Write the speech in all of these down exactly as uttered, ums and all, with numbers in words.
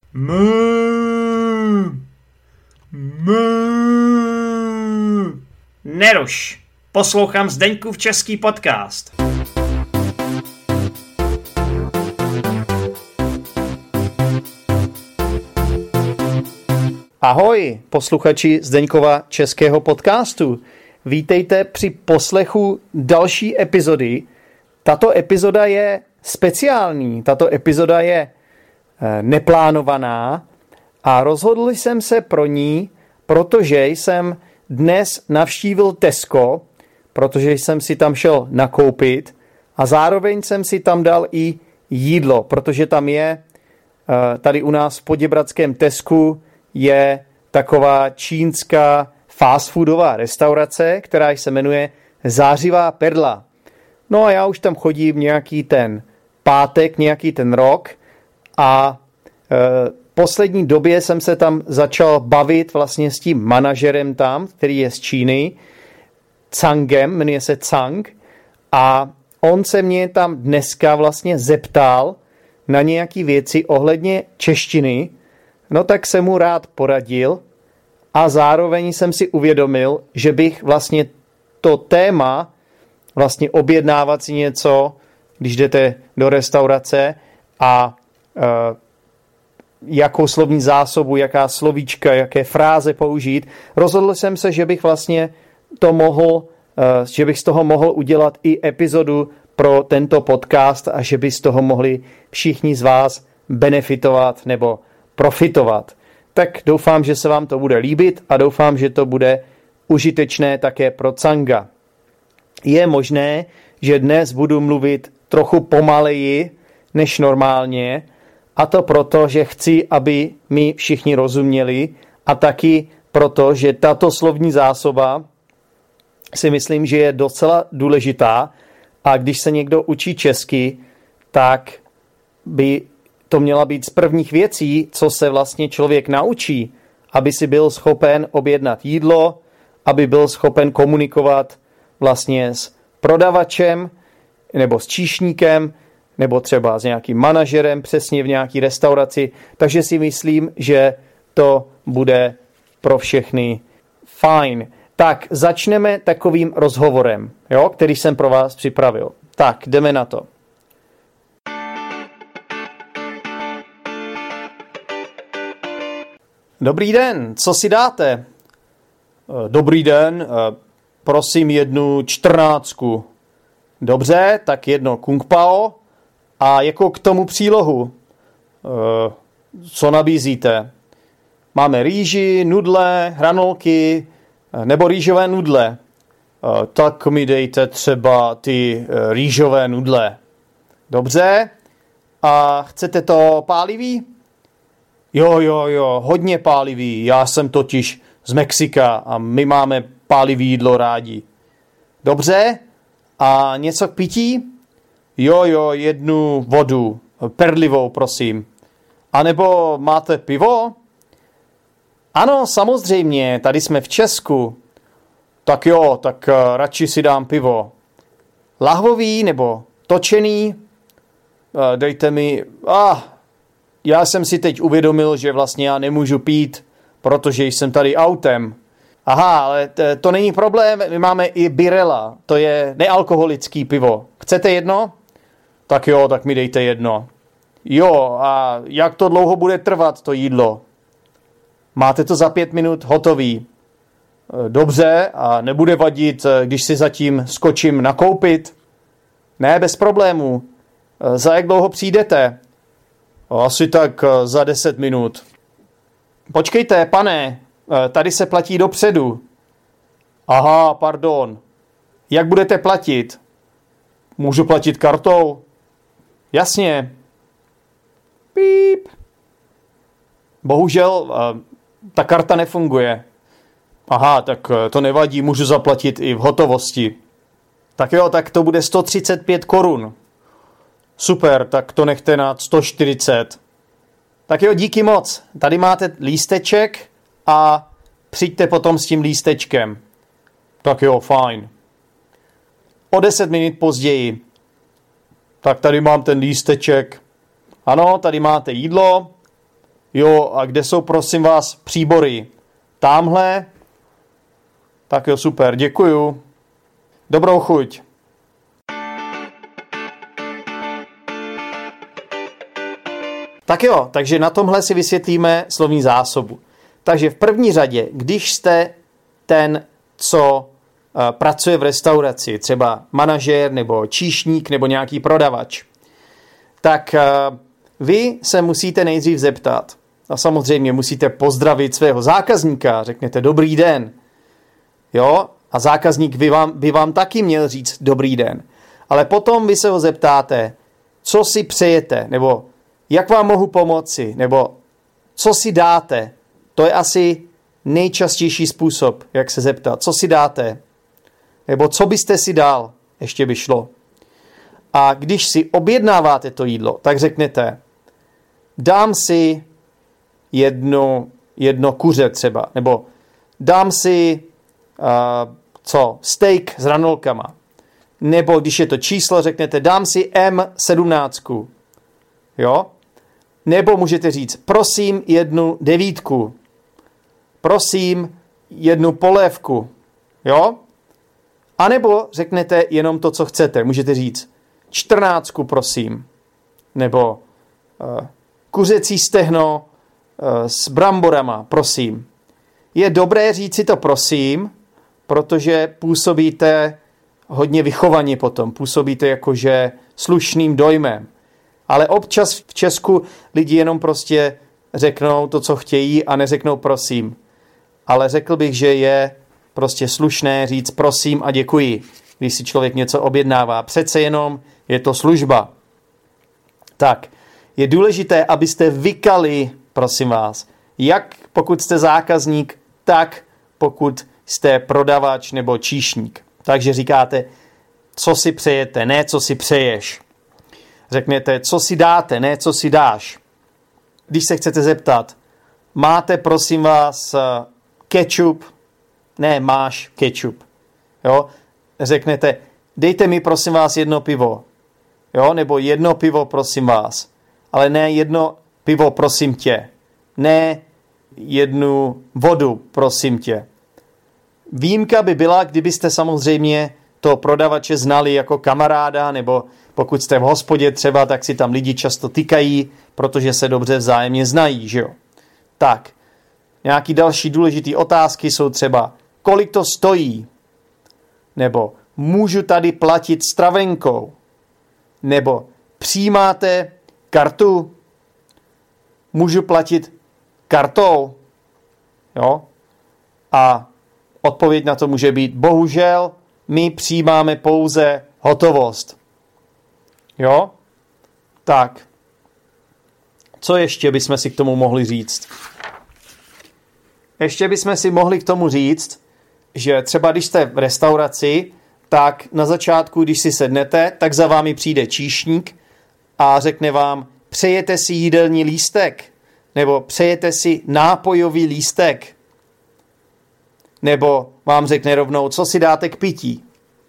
Mů. Mů. Neruš. Poslouchám Zdeňkův český podcast. Ahoj, posluchači Zdeňkova českého podcastu. Vítejte při poslechu další epizody. Tato epizoda je speciální, tato epizoda je neplánovaná a rozhodl jsem se pro ní, protože jsem dnes navštívil Tesco, protože jsem si tam šel nakoupit a zároveň jsem si tam dal i jídlo, protože tam je, tady u nás v poděbradském Tescu je taková čínská fast foodová restaurace, která se jmenuje Zářivá perla. No a já už tam chodím nějaký ten pátek, nějaký ten rok a e, poslední době jsem se tam začal bavit vlastně s tím manažerem tam, který je z Číny, Cangem, jmenuje se Cang, a on se mě tam dneska vlastně zeptal na nějaké věci ohledně češtiny. No tak jsem mu rád poradil a zároveň jsem si uvědomil, že bych vlastně to téma vlastně objednávat si něco, když jdete do restaurace a e, jakou slovní zásobu, jaká slovíčka, jaké fráze použít. Rozhodl jsem se, že bych vlastně to mohl, e, že bych z toho mohl udělat i epizodu pro tento podcast a že by z toho mohli všichni z vás benefitovat nebo profitovat. Tak doufám, že se vám to bude líbit a doufám, že to bude užitečné také pro Canga. Je možné, že dnes budu mluvit trochu pomaleji než normálně, a to proto, že chci, aby mi všichni rozuměli, a taky proto, že tato slovní zásoba si myslím, že je docela důležitá, a když se někdo učí česky, tak by to měla být z prvních věcí, co se vlastně člověk naučí, aby si byl schopen objednat jídlo, aby byl schopen komunikovat vlastně s prodavačem nebo s číšníkem nebo třeba s nějakým manažerem přesně v nějaké restauraci. Takže si myslím, že to bude pro všechny fajn. Tak začneme takovým rozhovorem, jo, který jsem pro vás připravil. Tak, jdeme na to. Dobrý den, co si dáte? Dobrý den, prosím jednu čtrnáctku. Dobře, tak jedno kung pao a jako k tomu přílohu. Co nabízíte? Máme rýži, nudle, hranolky nebo rýžové nudle. Tak mi dejte třeba ty rýžové nudle. Dobře, a chcete to pálivý? Jo, jo, jo, hodně pálivý. Já jsem totiž z Mexika a my máme pálivý jídlo rádi. Dobře, a něco k pití? Jo, jo, jednu vodu, perlivou, prosím. A nebo máte pivo? Ano, samozřejmě, tady jsme v Česku. Tak jo, tak uh, radši si dám pivo. Lahvový nebo točený? Uh, dejte mi... Ah, já jsem si teď uvědomil, že vlastně já nemůžu pít, protože jsem tady autem. Aha, ale t- to není problém, my máme i Birella, to je nealkoholický pivo. Chcete jedno? Tak jo, tak mi dejte jedno. Jo, a jak to dlouho bude trvat, to jídlo? Máte to za pět minut hotový. Dobře, a nebude vadit, když si zatím skočím nakoupit? Ne, bez problémů. Za jak dlouho přijdete? Asi tak za deset minut. Počkejte, pane, tady se platí dopředu. Aha, pardon. Jak budete platit? Můžu platit kartou? Jasně. Píp. Bohužel ta karta nefunguje. Aha, tak to nevadí, můžu zaplatit i v hotovosti. Tak jo, tak to bude sto třicet pět korun. Super, tak to nechte na sto čtyřicet. Tak jo, díky moc. Tady máte lísteček a přijďte potom s tím lístečkem. Tak jo, fajn. O deset minut později. Tak tady mám ten lísteček. Ano, tady máte jídlo. Jo, a kde jsou, prosím vás, příbory? Támhle? Tak jo, super, děkuju. Dobrou chuť. Tak jo, takže na tomhle si vysvětlíme slovní zásobu. Takže v první řadě, když jste ten, co uh, pracuje v restauraci, třeba manažér nebo číšník nebo nějaký prodavač, tak uh, vy se musíte nejdřív zeptat. A samozřejmě musíte pozdravit svého zákazníka, řeknete dobrý den. Jo? A zákazník by vám, by vám taky měl říct dobrý den. Ale potom vy se ho zeptáte, co si přejete, nebo jak vám mohu pomoci, nebo co si dáte. To je asi nejčastější způsob, jak se zeptat. Co si dáte? Nebo co byste si dal? Ještě by šlo. A když si objednáváte to jídlo, tak řeknete, dám si jedno, jedno kuře třeba, nebo dám si uh, co, steak s ranolkama. Nebo když je to číslo, řeknete, dám si M sedmnáct. Jo? Nebo můžete říct, prosím jednu devítku. Prosím jednu polévku. Jo? A nebo řeknete jenom to, co chcete. Můžete říct čtrnáctku, prosím. Nebo uh, kuřecí stehno uh, s bramborama, prosím. Je dobré říct si to prosím, protože působíte hodně vychovaně potom. Působíte jakože slušným dojmem. Ale občas v Česku lidi jenom prostě řeknou to, co chtějí a neřeknou prosím. Ale řekl bych, že je prostě slušné říct prosím a děkuji, když si člověk něco objednává. Přece jenom je to služba. Tak, je důležité, abyste vykali, prosím vás, jak pokud jste zákazník, tak pokud jste prodavač nebo číšník. Takže říkáte, co si přejete, ne co si přeješ. Řeknete, co si dáte, ne co si dáš. Když se chcete zeptat, máte prosím vás ketchup? Ne, máš ketchup. Jo? Řeknete, dejte mi prosím vás jedno pivo. Jo? Nebo jedno pivo prosím vás. Ale ne jedno pivo prosím tě. Ne jednu vodu prosím tě. Výjimka by byla, kdybyste samozřejmě to prodavače znali jako kamaráda, nebo pokud jste v hospodě třeba, tak si tam lidi často tykají, protože se dobře vzájemně znají, že jo. Tak, nějaký další důležitý otázky jsou třeba, kolik to stojí, nebo můžu tady platit stravenkou, nebo přijímáte kartu, můžu platit kartou, jo. A odpověď na to může být, bohužel, my přijímáme pouze hotovost. Jo? Tak. Co ještě bychom si k tomu mohli říct? Ještě bychom si mohli k tomu říct, že třeba když jste v restauraci, tak na začátku, když si sednete, tak za vámi přijde číšník a řekne vám, přejete si jídelní lístek, nebo přejete si nápojový lístek, nebo vám řekne rovnou, co si dáte k pití.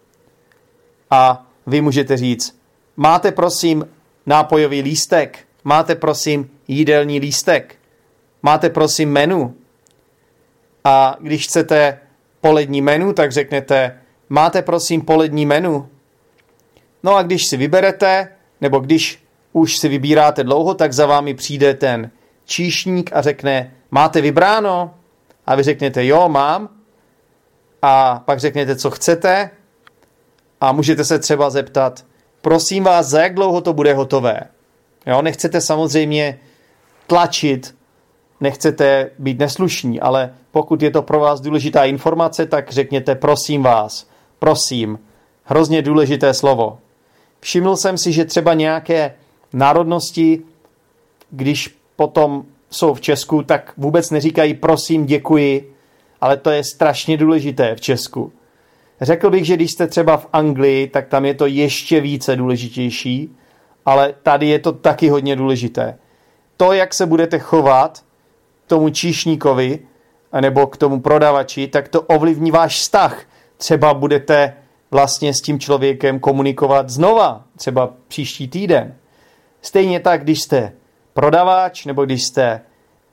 A vy můžete říct, máte prosím nápojový lístek, máte prosím jídelní lístek, máte prosím menu. A když chcete polední menu, tak řeknete, máte prosím polední menu. No a když si vyberete, nebo když už si vybíráte dlouho, tak za vámi přijde ten číšník a řekne, máte vybráno? A vy řeknete, jo, mám. A pak řeknete, co chcete. A můžete se třeba zeptat, prosím vás, za jak dlouho to bude hotové? Jo, nechcete samozřejmě tlačit, nechcete být neslušní, ale pokud je to pro vás důležitá informace, tak řekněte prosím vás, prosím. Hrozně důležité slovo. Všiml jsem si, že třeba nějaké národnosti, když potom jsou v Česku, tak vůbec neříkají prosím, děkuji, ale to je strašně důležité v Česku. Řekl bych, že když jste třeba v Anglii, tak tam je to ještě více důležitější, ale tady je to taky hodně důležité. To, jak se budete chovat k tomu číšníkovi nebo k tomu prodavači, tak to ovlivní váš vztah. Třeba budete vlastně s tím člověkem komunikovat znova, třeba příští týden. Stejně tak, když jste prodavač nebo když jste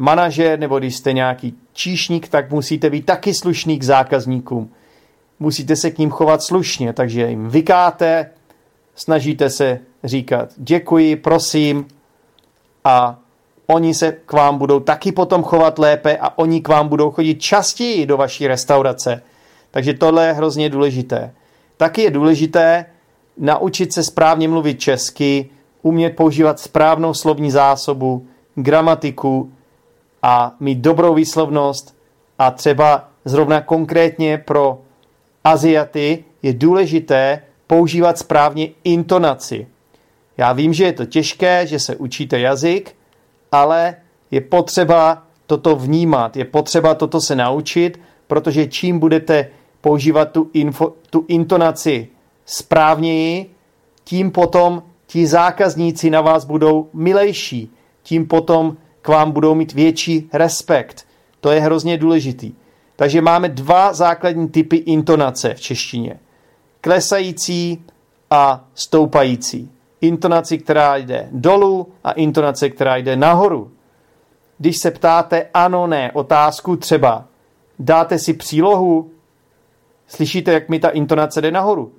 manažer nebo když jste nějaký číšník, tak musíte být taky slušný k zákazníkům. Musíte se k ním chovat slušně, takže jim vykáte, snažíte se říkat děkuji, prosím a oni se k vám budou taky potom chovat lépe a oni k vám budou chodit častěji do vaší restaurace. Takže tohle je hrozně důležité. Taky je důležité naučit se správně mluvit česky, umět používat správnou slovní zásobu, gramatiku a mít dobrou výslovnost a třeba zrovna konkrétně pro Aziaty je důležité používat správně intonaci. Já vím, že je to těžké, že se učíte jazyk, ale je potřeba toto vnímat, je potřeba toto se naučit, protože čím budete používat tu, info, tu intonaci správněji, tím potom ti zákazníci na vás budou milejší, tím potom k vám budou mít větší respekt. To je hrozně důležitý. Takže máme dva základní typy intonace v češtině. Klesající a stoupající. Intonaci, která jde dolů a intonace, která jde nahoru. Když se ptáte ano, ne, otázku třeba dáte si přílohu, slyšíte, jak mi ta intonace jde nahoru.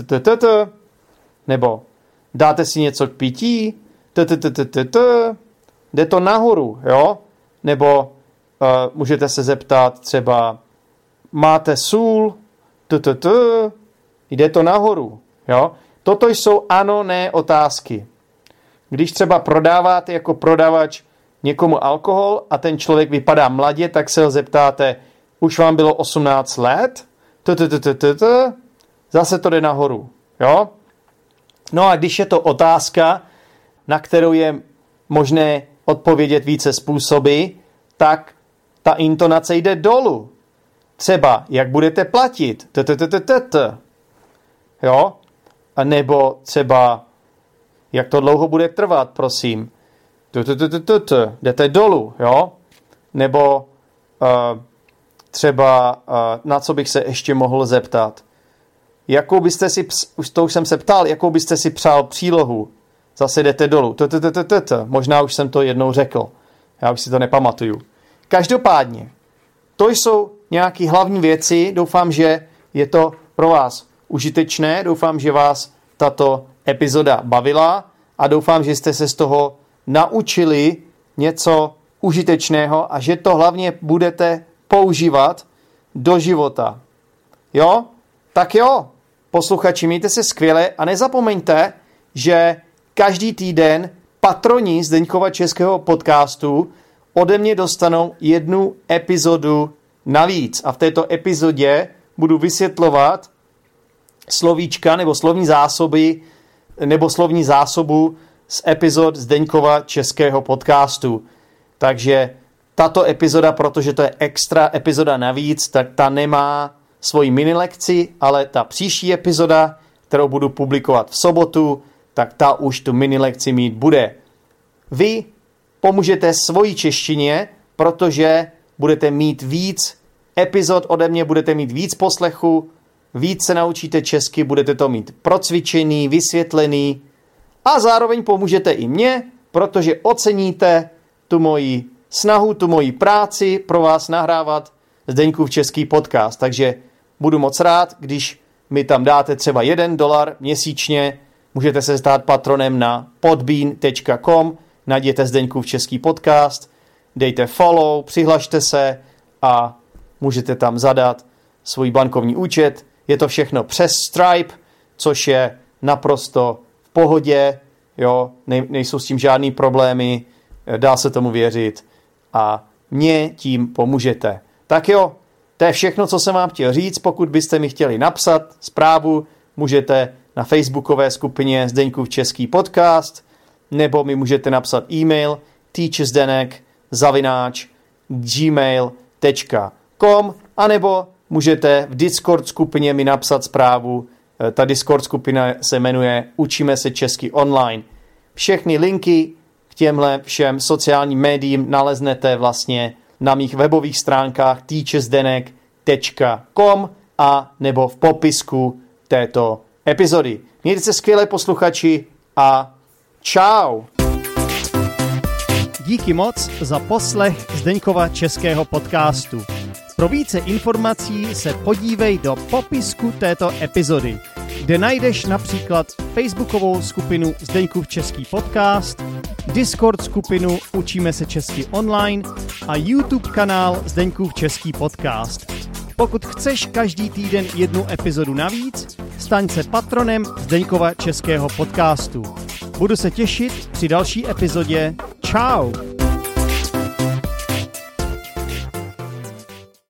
Nebo dáte si něco k pití, jde to nahoru, jo? Nebo uh, můžete se zeptat třeba máte sůl, jde to nahoru, jo? Toto jsou ano, ne otázky. Když třeba prodáváte jako prodavač někomu alkohol a ten člověk vypadá mladě, tak se ho zeptáte, už vám bylo osmnáct let? Zase to jde nahoru, jo? No a když je to otázka, na kterou je možné odpovědět více způsoby, tak ta intonace jde dolů. Třeba, jak budete platit? Jo? A nebo třeba, jak to dlouho bude trvat, prosím. Jdete dolů, jo? Nebo uh, třeba, uh, na co bych se ještě mohl zeptat? Jakou byste si, už to už jsem se ptal, jakou byste si přál přílohu? Zase jdete dolů. Možná už jsem to jednou řekl. Já už si to nepamatuju. Každopádně, to jsou nějaké hlavní věci. Doufám, že je to pro vás užitečné. Doufám, že vás tato epizoda bavila a doufám, že jste se z toho naučili něco užitečného a že to hlavně budete používat do života. Jo? Tak jo, posluchači, mějte se skvěle a nezapomeňte, že každý týden patroni Zdeňkova českého podcastu ode mě dostanou jednu epizodu navíc. A v této epizodě budu vysvětlovat slovíčka nebo slovní zásoby nebo slovní zásobu z epizod Zdeňkova českého podcastu. Takže tato epizoda, protože to je extra epizoda navíc, tak ta nemá svoji minilekci, ale ta příští epizoda, kterou budu publikovat v sobotu, tak ta už tu minilekci mít bude. Vy pomůžete svojí češtině, protože budete mít víc epizod ode mě, budete mít víc poslechu, víc se naučíte česky, budete to mít procvičený, vysvětlený a zároveň pomůžete i mně, protože oceníte tu moji snahu, tu moji práci pro vás nahrávat Zdeňkův český podcast. Takže budu moc rád, když mi tam dáte třeba jeden dolar měsíčně, můžete se stát patronem na podbean tečka com, najděte Zdeňkův český podcast, dejte follow, přihlašte se a můžete tam zadat svůj bankovní účet. Je to všechno přes Stripe, což je naprosto v pohodě, jo, ne, nejsou s tím žádný problémy, dá se tomu věřit a mě tím pomůžete. Tak jo, to je všechno, co jsem vám chtěl říct. Pokud byste mi chtěli napsat zprávu, můžete na facebookové skupině Zdeňkův český podcast, nebo mi můžete napsat e-mail teachersdenek zavináč gmail tečka com, anebo můžete v Discord skupině mi napsat zprávu. Ta Discord skupina se jmenuje Učíme se česky online. Všechny linky k těmhle všem sociálním médiím naleznete vlastně na mých webových stránkách teachersdenek tečka com a nebo v popisku této epizody. Mějte se skvělé posluchači a čau! díky moc za poslech Zdeňkova českého podcastu. Pro více informací se podívej do popisku této epizody, kde najdeš například facebookovou skupinu Zdeňkův český podcast, Discord skupinu Učíme se česky online a YouTube kanál Zdeňkův český podcast. Pokud chceš každý týden jednu epizodu navíc, staň se patronem Zdeňkova českého podcastu. Budu se těšit při další epizodě. Čau!